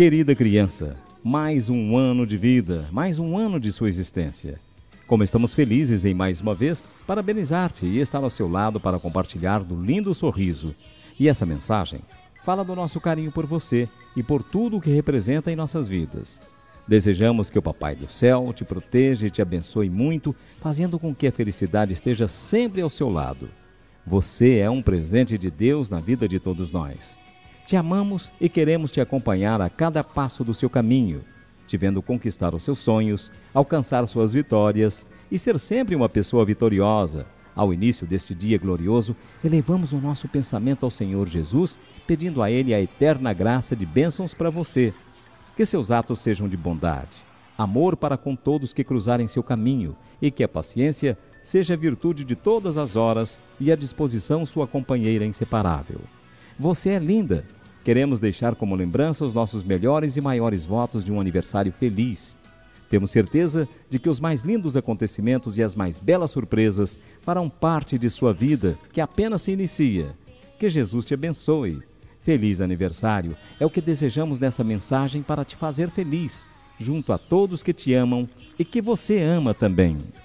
Querida criança, mais um ano de vida, mais um ano de sua existência. Como estamos felizes em mais uma vez parabenizar-te e estar ao seu lado para compartilhar do lindo sorriso. E essa mensagem fala do nosso carinho por você e por tudo o que representa em nossas vidas. Desejamos que o Papai do Céu te proteja e te abençoe muito, fazendo com que a felicidade esteja sempre ao seu lado. Você é um presente de Deus na vida de todos nós. Te amamos e queremos te acompanhar a cada passo do seu caminho, te vendo conquistar os seus sonhos, alcançar suas vitórias e ser sempre uma pessoa vitoriosa. Ao início deste dia glorioso, elevamos o nosso pensamento ao Senhor Jesus, pedindo a Ele a eterna graça de bênçãos para você. Que seus atos sejam de bondade, amor para com todos que cruzarem seu caminho e que a paciência seja a virtude de todas as horas e a disposição sua companheira inseparável. Você é linda. Queremos deixar como lembrança os nossos melhores e maiores votos de um aniversário feliz. Temos certeza de que os mais lindos acontecimentos e as mais belas surpresas farão parte de sua vida, que apenas se inicia. Que Jesus te abençoe. Feliz aniversário é o que desejamos nessa mensagem para te fazer feliz, junto a todos que te amam e que você ama também.